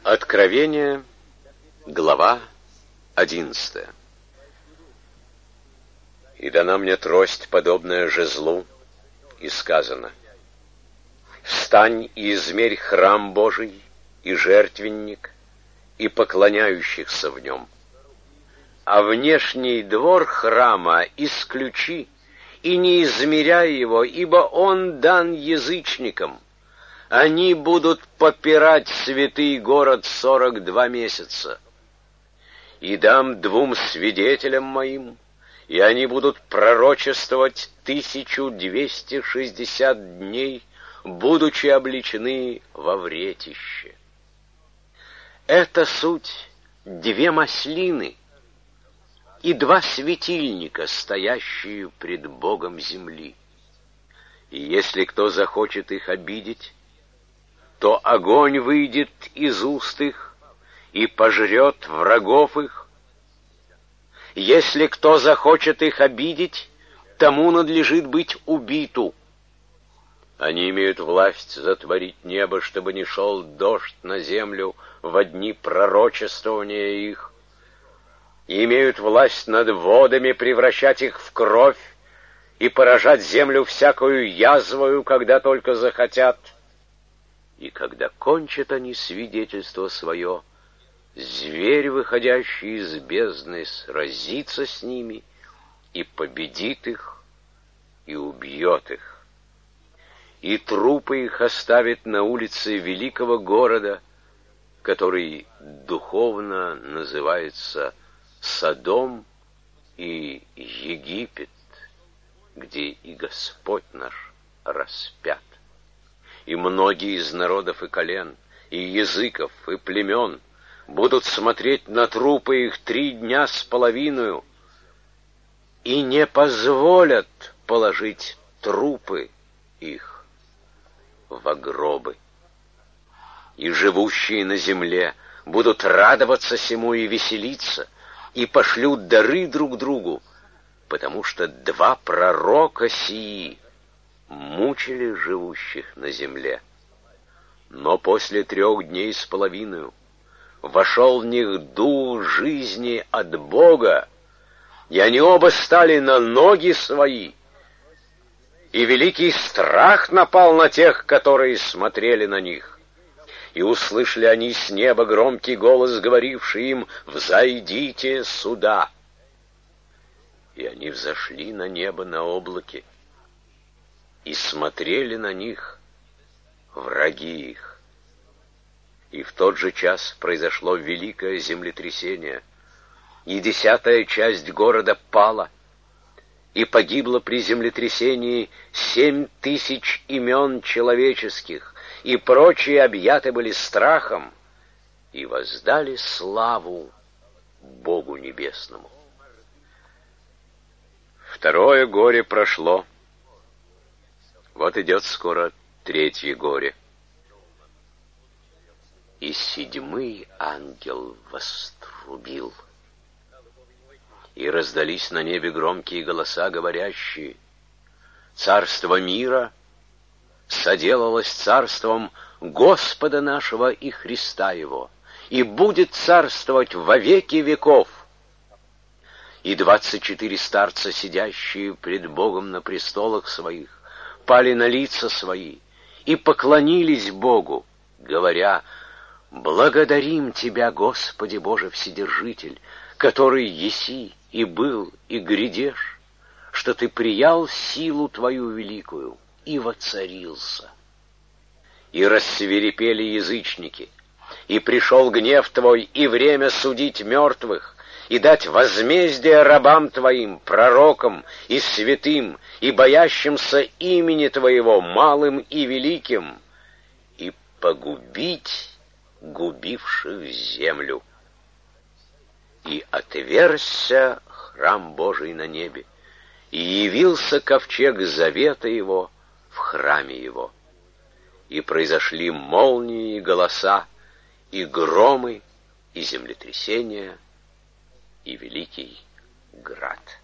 Откровение, глава 11. «И дана мне трость, подобная жезлу, и сказано: встань и измерь храм Божий и жертвенник, и поклоняющихся в нем. А внешний двор храма исключи, и не измеряй его, ибо он дан язычникам. Они будут попирать святый город 42 месяца. И дам 2 свидетелям моим, и они будут пророчествовать 1260 дней, будучи облечены во вретище. Это суть 2 маслины и 2 светильника, стоящие пред Богом земли. И если кто захочет их обидеть, то огонь выйдет из уст их и пожрет врагов их. Если кто захочет их обидеть, тому надлежит быть убиту. Они имеют власть затворить небо, чтобы не шел дождь на землю во дни пророчествования их, и имеют власть над водами превращать их в кровь и поражать землю всякую язвою, когда только захотят. И когда кончат они свидетельство свое, зверь, выходящий из бездны, сразится с ними и победит их и убьет их. И трупы их оставит на улице великого города, который духовно называется Содом и Египет, где и Господь наш распят. И многие из народов и колен, и языков, и племен будут смотреть на трупы их 3 дня с половиною, и не позволят положить трупы их в гробы. И живущие на земле будут радоваться сему и веселиться, и пошлют дары друг другу, потому что 2 пророка сии мучили живущих на земле. Но после 3 дней с половиною вошел в них дух жизни от Бога, и они оба стали на ноги свои, и великий страх напал на тех, которые смотрели на них. И услышали они с неба громкий голос, говоривший им: «Взойдите сюда». И они взошли на небо на облаке, и смотрели на них враги их. И в тот же час произошло великое землетрясение, и 10-я часть города пала, и погибло при землетрясении 7000 имен человеческих, и прочие объяты были страхом, и воздали славу Богу Небесному. 2-е горе прошло. Вот идет скоро 3-е горе. И 7-й ангел вострубил. И раздались на небе громкие голоса, говорящие: царство мира соделалось царством Господа нашего и Христа Его, и будет царствовать во веки веков. И 24 старца, сидящие пред Богом на престолах своих, пали на лица свои и поклонились Богу, говоря: благодарим Тебя, Господи Боже Вседержитель, который еси и был и грядешь, что Ты приял силу Твою великую и воцарился. И рассвирепели язычники, и пришел гнев Твой, и время судить мертвых, и дать возмездие рабам Твоим, пророкам и святым, и боящимся имени Твоего, малым и великим, и погубить губивших землю. И отверзся храм Божий на небе, и явился ковчег завета Его в храме Его. И произошли молнии и голоса, и громы, и землетрясения, и великий град.